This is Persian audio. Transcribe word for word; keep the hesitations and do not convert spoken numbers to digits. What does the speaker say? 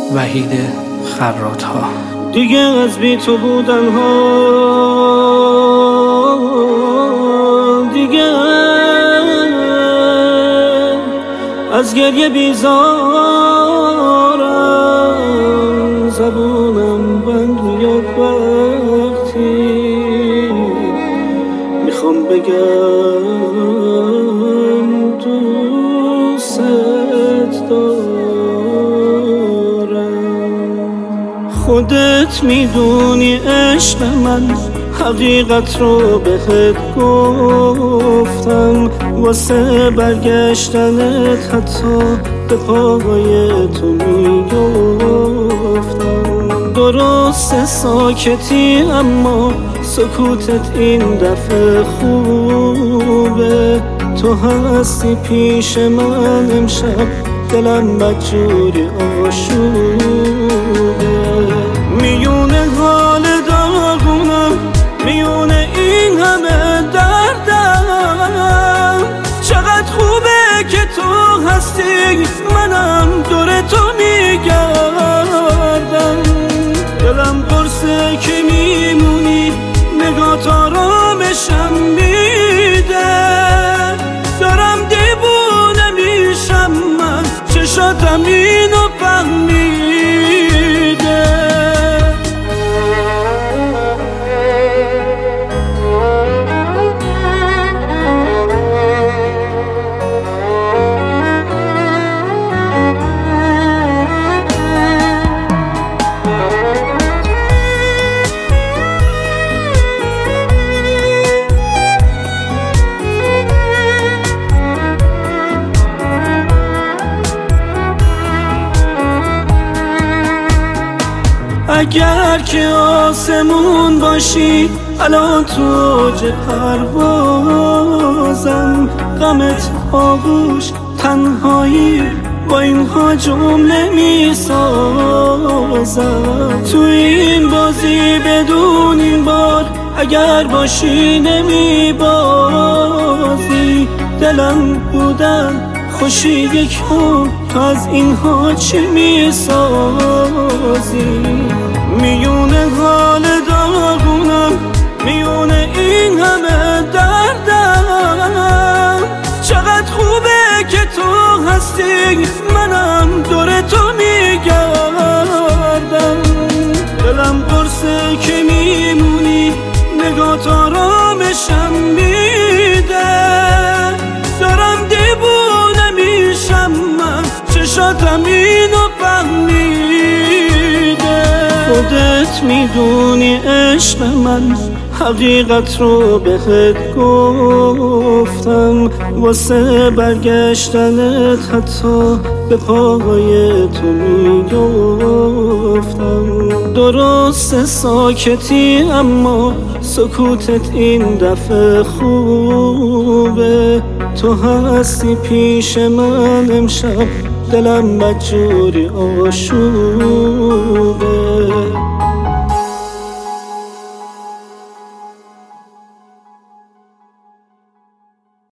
وحید خرات‌ها. دیگه از بی تو بودن ها دیگه از گریه بیزارم، زبونم بند میاد وقتی میخوام بگم دوست دارم. خودت میدونی عشق من حقیقت رو بهت گفتم، واسه برگشتنت حتی به پای تو میگفتم. درست ساکتی اما سکوتت این دفعه خوبه، تو هستی پیش من امشب، دلم بدجوری آشوبه. میونه حال داغونم، میونه این همه دردم، چقدر خوبه که تو هستی، منم دور تو میگردم. دلم قرصه که میمونی، نگاه آرامشم میده، دارم دیوونه میشم من، چشاتم اینو فهمیده. اگر که آسمون باشی الان تو اوج پروازم، غمت آغوش تنهایی با اینها جمله می سازم. تو این بازی بدون این بار اگر باشی نمی بازی، دلم بودن خوشی یک هم، تو از اینها چی می سازی؟ میونه حال داغونم، میونه این همه دردم، چقدر خوبه که تو هستی، منم دور تو میگردم. دلم قرصه که میمونی، نگاه آرامشم میده، دارم دیوونه میشم من، چشاتم اینو فهمیده. خودت میدونی عشق من حقیقت رو بهت گفتم، واسه برگشتنت حتی به پای تو میگفتم. درست ساکتی اما سکوتت این دفعه خوبه، تو هستی پیش من امشب، دلم بدجوری آشوبه.